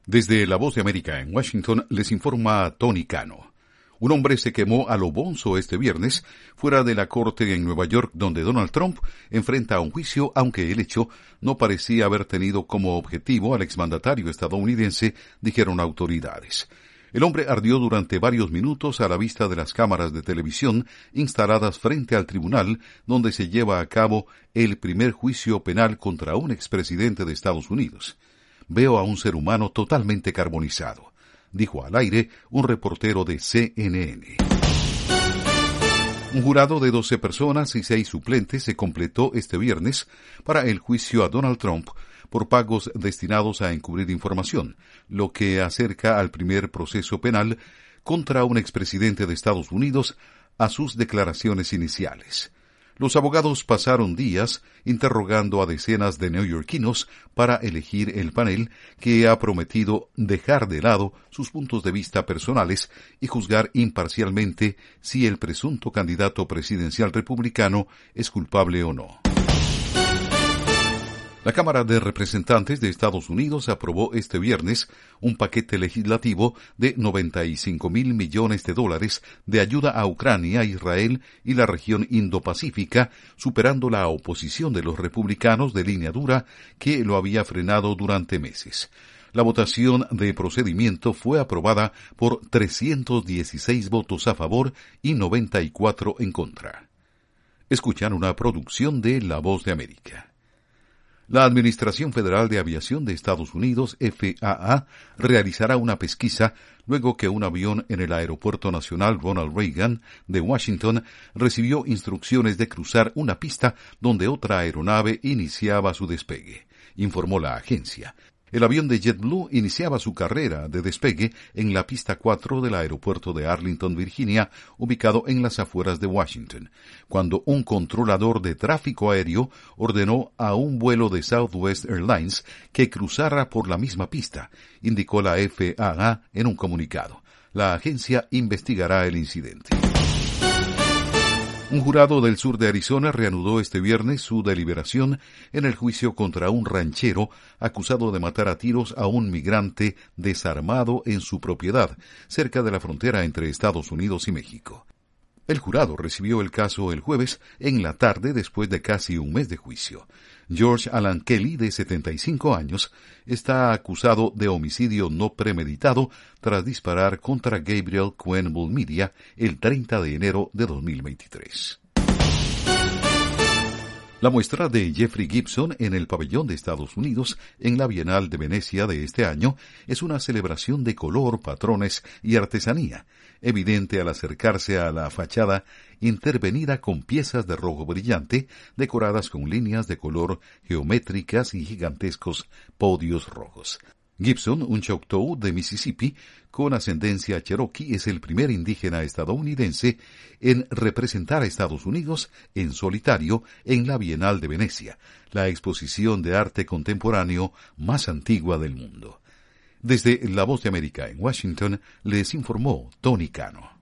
Desde La Voz de América en Washington les informa Tony Cano. Un hombre se quemó a lo bonzo este viernes fuera de la corte en Nueva York, donde Donald Trump enfrenta a un juicio, aunque el hecho no parecía haber tenido como objetivo al exmandatario estadounidense, dijeron autoridades. El hombre ardió durante varios minutos a la vista de las cámaras de televisión instaladas frente al tribunal, donde se lleva a cabo el primer juicio penal contra un expresidente de Estados Unidos. Veo a un ser humano totalmente carbonizado, dijo al aire un reportero de CNN. Un jurado de 12 personas y 6 suplentes se completó este viernes para el juicio a Donald Trump por pagos destinados a encubrir información, lo que acerca al primer proceso penal contra un expresidente de Estados Unidos a sus declaraciones iniciales. Los abogados pasaron días interrogando a decenas de neoyorquinos para elegir el panel que ha prometido dejar de lado sus puntos de vista personales y juzgar imparcialmente si el presunto candidato presidencial republicano es culpable o no. La Cámara de Representantes de Estados Unidos aprobó este viernes un paquete legislativo de $95,000 millones de ayuda a Ucrania, Israel y la región Indo-Pacífica, superando la oposición de los republicanos de línea dura que lo había frenado durante meses. La votación de procedimiento fue aprobada por 316 votos a favor y 94 en contra. Escuchan una producción de La Voz de América. La Administración Federal de Aviación de Estados Unidos, FAA, realizará una pesquisa luego que un avión en el Aeropuerto Nacional Ronald Reagan de Washington recibió instrucciones de cruzar una pista donde otra aeronave iniciaba su despegue, informó la agencia. El avión de JetBlue iniciaba su carrera de despegue en la pista 4 del aeropuerto de Arlington, Virginia, ubicado en las afueras de Washington, cuando un controlador de tráfico aéreo ordenó a un vuelo de Southwest Airlines que cruzara por la misma pista, indicó la FAA en un comunicado. La agencia investigará el incidente. Un jurado del sur de Arizona reanudó este viernes su deliberación en el juicio contra un ranchero acusado de matar a tiros a un migrante desarmado en su propiedad, cerca de la frontera entre Estados Unidos y México. El jurado recibió el caso el jueves en la tarde después de casi un mes de juicio. George Alan Kelly, de 75 años, está acusado de homicidio no premeditado tras disparar contra Gabriel Cohen Bulmedia el 30 de enero de 2023. La muestra de Jeffrey Gibson en el pabellón de Estados Unidos en la Bienal de Venecia de este año es una celebración de color, patrones y artesanía, evidente al acercarse a la fachada intervenida con piezas de rojo brillante decoradas con líneas de color geométricas y gigantescos podios rojos. Gibson, un Choctaw de Mississippi con ascendencia cherokee, es el primer indígena estadounidense en representar a Estados Unidos en solitario en la Bienal de Venecia, la exposición de arte contemporáneo más antigua del mundo. Desde La Voz de América en Washington les informó Tony Cano.